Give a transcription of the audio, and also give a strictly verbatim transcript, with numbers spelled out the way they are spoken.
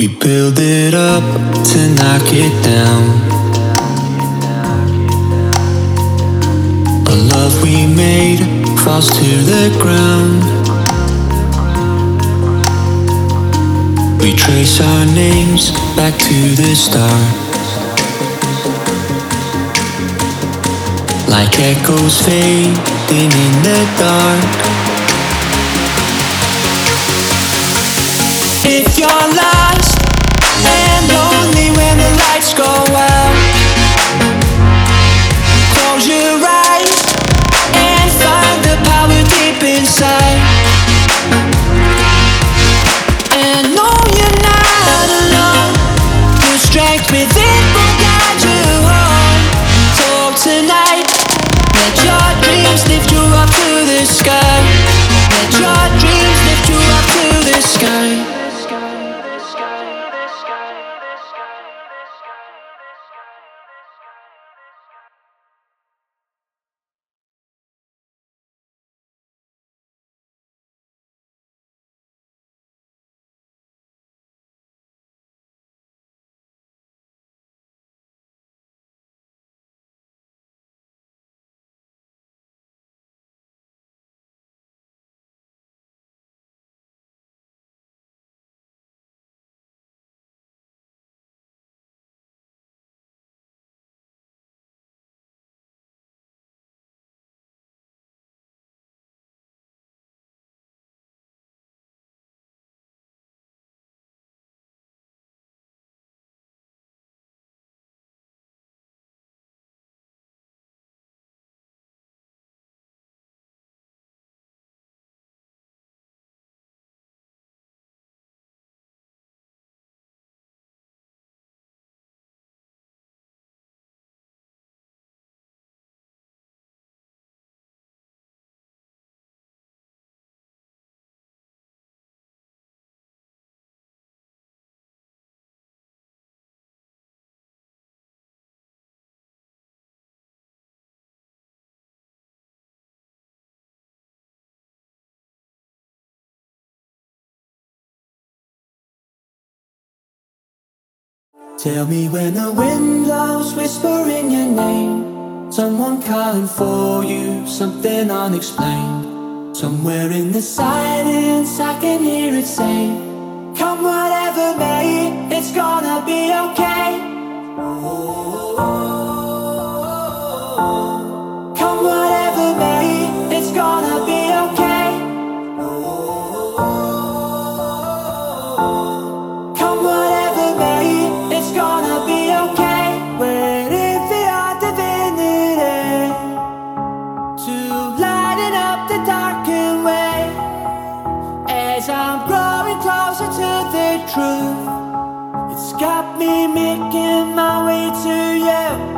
We build it up to knock it down. A love we made falls to the ground. We trace our names back to the start, like echoes fading in the dark. If you're lost and lonely when the lights go out, close your eyes and find the power deep inside. And know you're not alone. The strength within will guide you home. So tonight, let your dreams lift you up to the sky. Let your dreams lift you up to the sky. Tell me when the wind blows, whispering your name. Someone calling for you, something unexplained. Somewhere in the silence I can hear it say, come whatever may, it's gonna be okay. Come whatever may, it's gonna be okay. Come whatever may, it's gonna be okay. Waiting for your divinity to lighten up the darkened way. As I'm growing closer to the truth, it's got me making my way to you.